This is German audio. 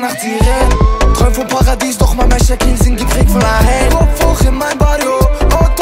nach Sirenen. Träum vom Paradies, doch mein Mescher sind geprägt von Hate. Kopf hoch in mein Barrio, Auto